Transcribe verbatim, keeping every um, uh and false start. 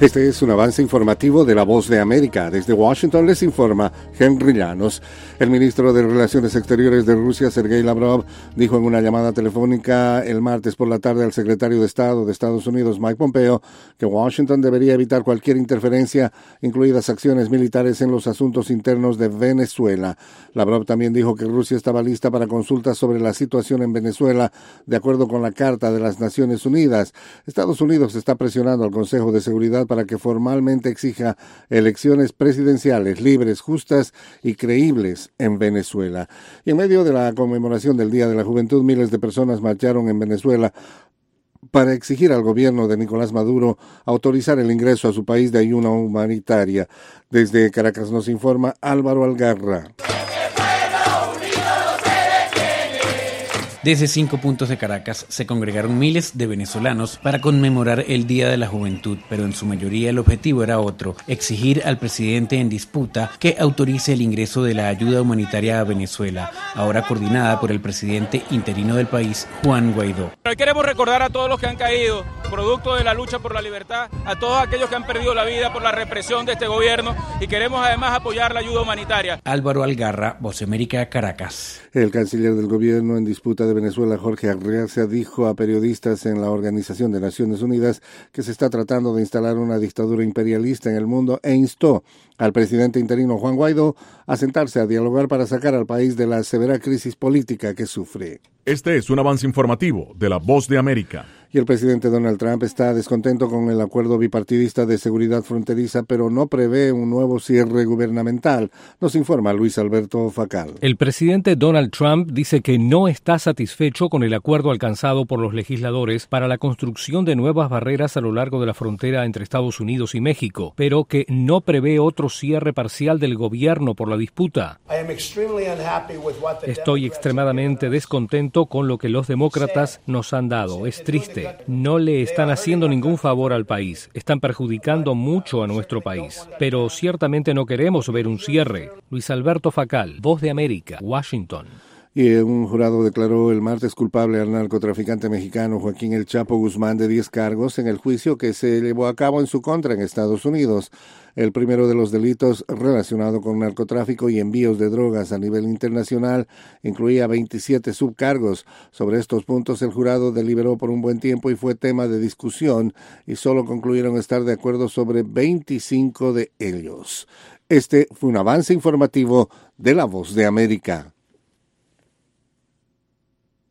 Este es un avance informativo de La Voz de América. Desde Washington les informa Henry Llanos. El ministro de Relaciones Exteriores de Rusia, Sergei Lavrov, dijo en una llamada telefónica el martes por la tarde al secretario de Estado de Estados Unidos, Mike Pompeo, que Washington debería evitar cualquier interferencia, incluidas acciones militares en los asuntos internos de Venezuela. Lavrov también dijo que Rusia estaba lista para consultas sobre la situación en Venezuela, de acuerdo con la Carta de las Naciones Unidas. Estados Unidos está presionando al Consejo de Seguridad para que formalmente exija elecciones presidenciales libres, justas y creíbles en Venezuela. Y en medio de la conmemoración del Día de la Juventud, miles de personas marcharon en Venezuela para exigir al gobierno de Nicolás Maduro autorizar el ingreso a su país de ayuda humanitaria. Desde Caracas nos informa Álvaro Algarra. Desde cinco puntos de Caracas se congregaron miles de venezolanos para conmemorar el Día de la Juventud, pero en su mayoría el objetivo era otro: exigir al presidente en disputa que autorice el ingreso de la ayuda humanitaria a Venezuela, ahora coordinada por el presidente interino del país, Juan Guaidó. Hoy queremos recordar a todos los que han caído, producto de la lucha por la libertad, a todos aquellos que han perdido la vida por la represión de este gobierno, y queremos además apoyar la ayuda humanitaria. Álvaro Algarra, Voz América, Caracas. El canciller del gobierno en disputa de Venezuela, Jorge Arreaza, dijo a periodistas en la Organización de Naciones Unidas que se está tratando de instalar una dictadura imperialista en el mundo e instó al presidente interino Juan Guaidó a sentarse a dialogar para sacar al país de la severa crisis política que sufre. Este es un avance informativo de La Voz de América. Y el presidente Donald Trump está descontento con el acuerdo bipartidista de seguridad fronteriza, pero no prevé un nuevo cierre gubernamental. Nos informa Luis Alberto Facal. El presidente Donald Trump dice que no está satisfecho con el acuerdo alcanzado por los legisladores para la construcción de nuevas barreras a lo largo de la frontera entre Estados Unidos y México, pero que no prevé otro cierre parcial del gobierno por la disputa. Estoy extremadamente descontento con lo que los demócratas nos han dado. Es triste. No le están haciendo ningún favor al país. Están perjudicando mucho a nuestro país. Pero ciertamente no queremos ver un cierre. Luis Alberto Facal, Voz de América, Washington. Y un jurado declaró el martes culpable al narcotraficante mexicano Joaquín El Chapo Guzmán de diez cargos en el juicio que se llevó a cabo en su contra en Estados Unidos. El primero de los delitos relacionado con narcotráfico y envíos de drogas a nivel internacional incluía veintisiete subcargos. Sobre estos puntos el jurado deliberó por un buen tiempo y fue tema de discusión y solo concluyeron estar de acuerdo sobre veinticinco de ellos. Este fue un avance informativo de La Voz de América.